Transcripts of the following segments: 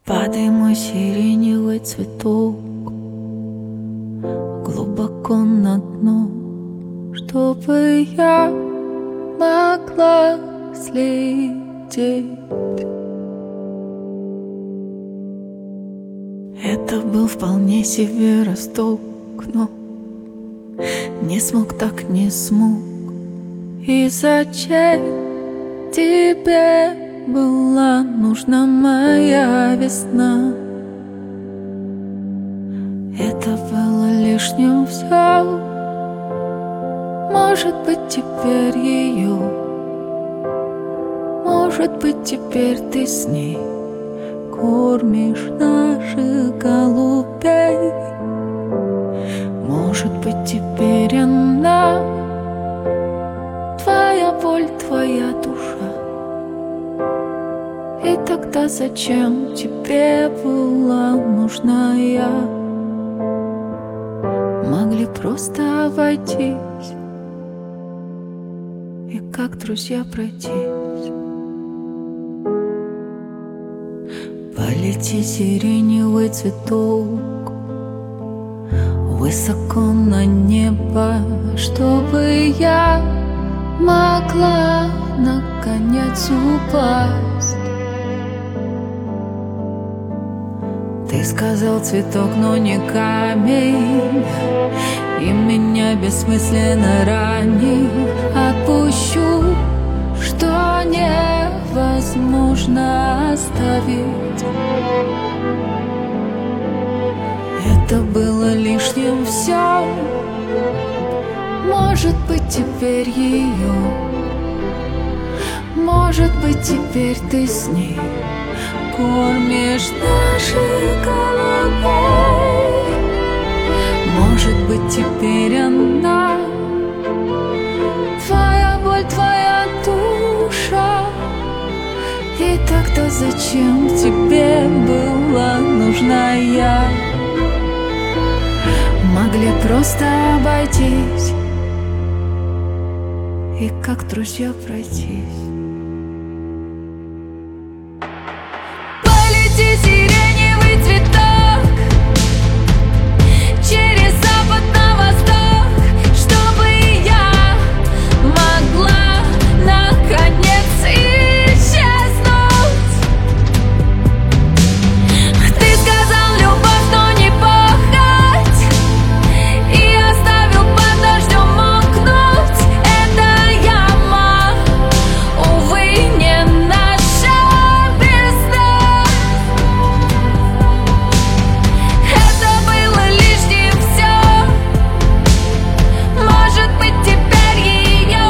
Падай, мой сиреневый цветок, глубоко на дно, чтобы я могла слететь. Это был вполне себе росток, но не смог, так не смог. И зачем тебе была нужна моя весна? Это было лишним все. Может быть, теперь ее, может быть, теперь ты с ней кормишь наших голубей. Может быть, теперь она твоя боль, твоя душа. И тогда зачем тебе была нужна я? Могли просто обойтись и как друзья пройтись. Полети, сиреневый цветок, высоко на небо, чтобы я могла наконец упасть. Ты сказал цветок, но не камень, и меня бессмысленно ранил. Отпущу, что невозможно оставить. Это было лишним все. Может быть, теперь ее, может быть, теперь ты с ней кормишь наших голубей. Может быть, теперь она твоя боль, твоя душа. И тогда зачем тебе была нужна я? Могли просто обойтись и как друзья пройтись. Полети, сиреневый цветок, через запад на восток, чтобы я могла наконец исчезнуть. Ты сказал, любовь, но не пахать, и оставил под дождем мокнуть. Это яма, увы, не наша весна. Это было лишним все. Может быть, теперь ее,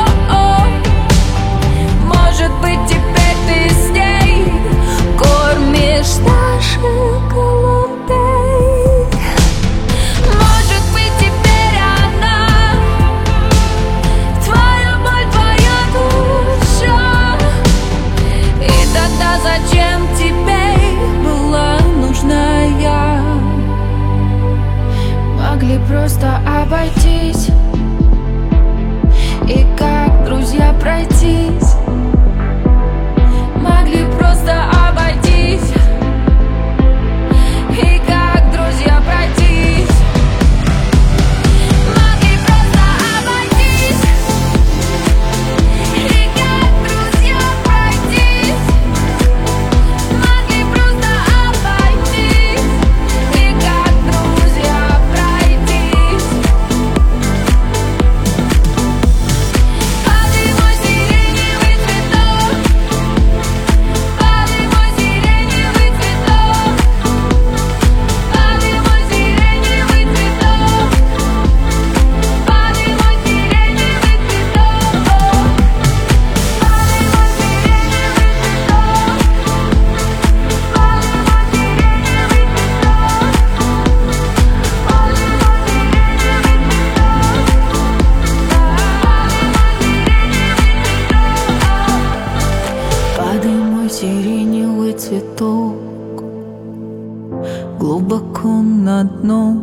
может быть, теперь ты с ней кормишь наших голубей. Может быть, теперь она твоя боль, твоя душа. И тогда зачем тебе была нужна я? Могли просто обойтись и как друзья пройтись. Могли просто обойтись и как друзья пройтись. Могли просто обойтись и как друзья пройтись. Могли просто обойтись и как друзья пройтись. Падай, мой сиреневый цветок, падай, мой сиреневый цветок, падай, мой сиреневый цветок, падай, мой сиреневый цветок, падай, мой Падай, мой сиреневый цветок, глубоко на дно,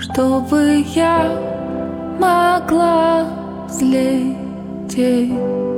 чтобы я могла взлететь.